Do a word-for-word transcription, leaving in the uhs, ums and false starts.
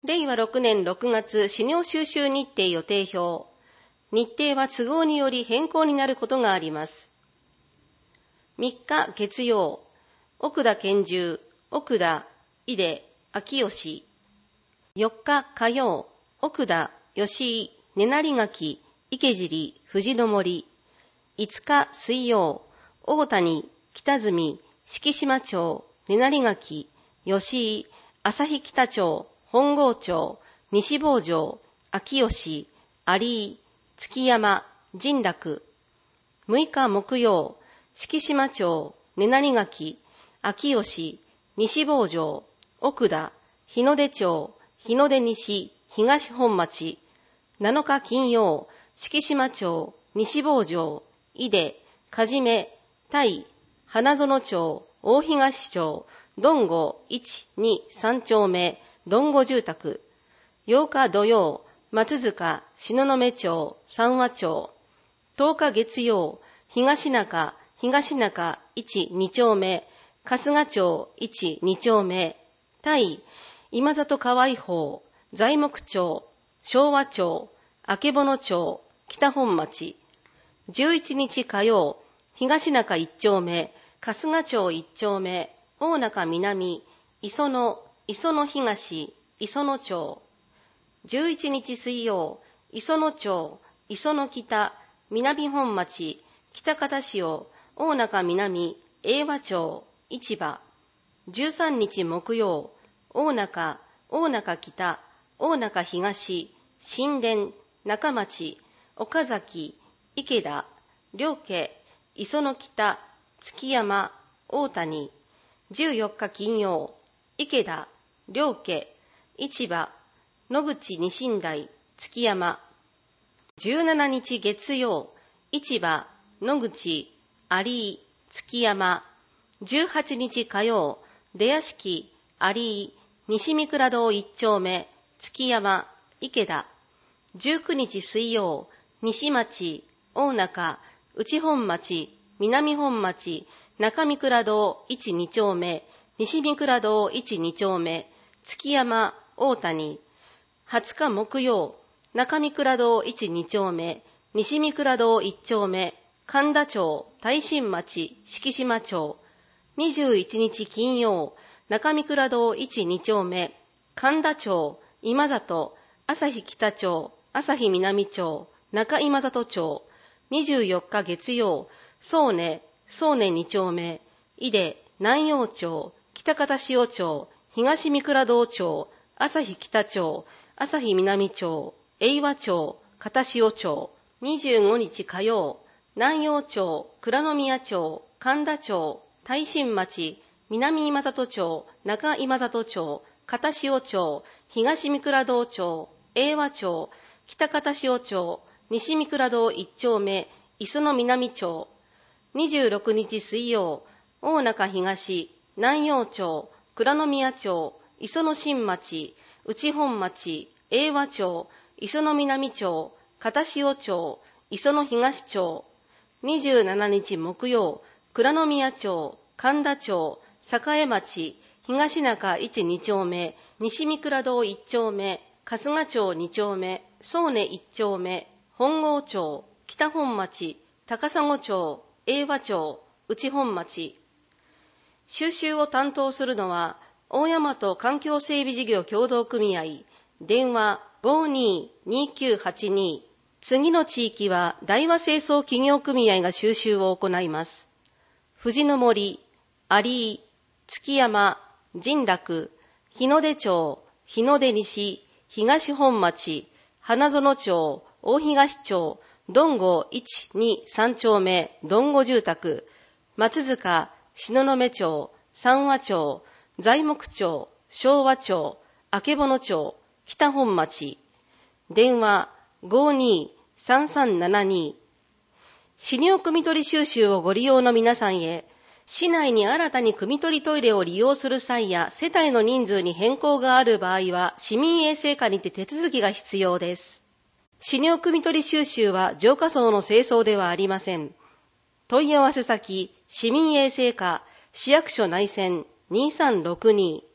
れいわろくねんろくがつ資料収集日程予定表。日程は都合により変更になることがあります。みっか月曜、奥田健十、奥田、井出、秋吉。よっか火曜、奥田、吉井、根成垣、池尻、藤の森。いつか水曜、大谷、北住、敷島町、根成垣、吉井、旭北町、本郷町、西坊城、秋吉、有井、月山、神楽。むいか木曜、敷島町、根成垣、秋吉、西坊城、奥田、日の出町、日の出西、東本町。なのか金曜、敷島町、西坊城、井出、かじめ、対、花園町、大東町、どんごいち、に、さん丁目、どんご住宅。ようか土曜、松塚、東雲町、三和町。とおか月曜、東中、東中いち、に丁目、春日町いち、に丁目。対、今里河合坊、材木町、昭和町、曙町、北本町。じゅういちにち火曜、東中いち丁目、春日町いち丁目、大中南、磯野、磯野東、磯野町。じゅういちにち水曜、磯野町、磯野北、南本町、北方潮、大中南、英和町、市場。じゅうさんにち木曜、大中、大中北、大中東、新田、中町、岡崎、池田、両家、磯野北、月山、大谷。じゅうよっか金曜、池田、両家、市場、野口二神台、月山。じゅうしちにち月曜、市場、野口、有井、月山。じゅうはちにち火曜、出屋敷、有井、西三倉堂一丁目、月山、池田。じゅうくにち水曜、西町、大中、内本町、南本町、中三倉堂いち、に丁目、西三倉堂いち、に丁目、月山、大谷。はつか木曜、中三倉堂いち、に丁目、西三倉堂いち丁目、神田町、大新町、敷島町。にじゅういちにち金曜、中三倉堂いち、に丁目、神田町、今里、旭北町、旭南町、中今里町。にじゅうよっか月曜、宗根、宗根に丁目、井出、南陽町、北方潮町、東三倉堂町、旭北町、旭南町、永和町、片潮町。にじゅうごにち火曜、南陽町、倉宮町、神田町、大新町、南今里町、中今里町、片潮町、東三倉堂町、永和町、北片潮町、西三倉堂一丁目、磯野南町。にじゅうろくにち水曜、大中東、南陽町、倉宮町、磯野新町、内本町、永和町、磯野南町、片潮町、磯野東町。にじゅうしちにち木曜、倉宮町、神田町、栄町、東中いち、に丁目、西三倉堂いち丁目、春日町に丁目、宗根いち丁目、本郷町、北本町、高砂町、永和町、内本町。収集を担当するのは、大大和環境整備事業協同組合、電話 ごーにーにーきゅうはちに。次の地域は大和清掃企業組合が収集を行います。藤の森、有井、月山、神楽、日の出町、日の出西、東本町、花園町、大東町、どんごいち、に、さん丁目、どんご住宅、松塚、東雲町、三和町、材木町、昭和町、曙町、北本町。電話 ごーにーさんさんななに。資料汲み取り収集をご利用の皆さんへ、市内に新たに汲み取りトイレを利用する際や世帯の人数に変更がある場合は、市民衛生課にて手続きが必要です。資料汲み取り収集は浄化槽の清掃ではありません。問い合わせ先、市民衛生課、市役所内線にーさんろくに。